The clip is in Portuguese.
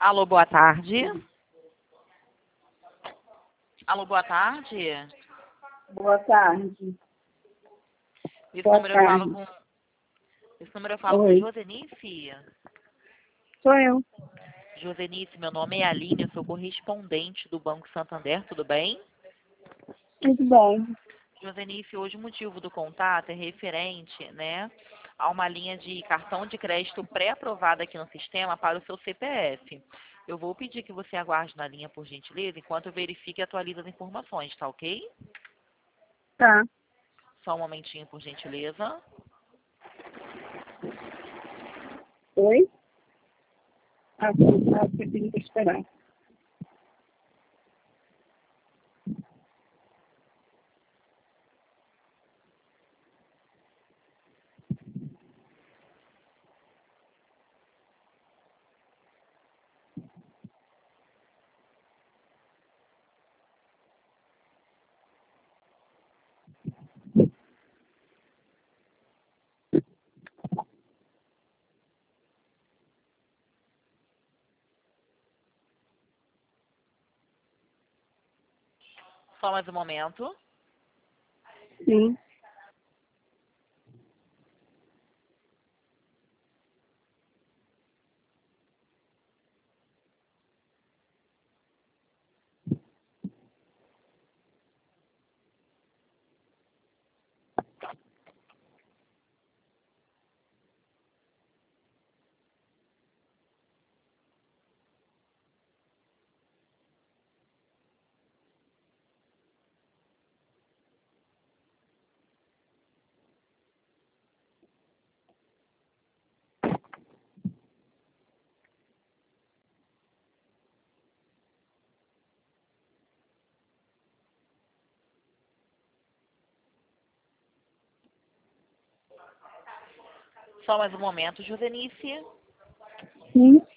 Alô, boa tarde. Alô, boa tarde. Boa tarde. Esse Boa número eu falo tarde. com Oi, Josenice. sou eu. Josenice, meu nome é Aline, eu sou correspondente do Banco Santander, tudo bem? Tudo bom? Josenice, hoje o motivo do contato é referente, né, a uma linha de cartão de crédito pré-aprovada aqui no sistema para o seu CPF. Eu vou pedir que você aguarde na linha, por gentileza, enquanto eu verifique e atualizo as informações, tá ok? Tá. Só um momentinho, por gentileza. Oi? Tá pedindo para esperar. Só mais um momento. Sim. Só mais um momento, Josenice. Sim.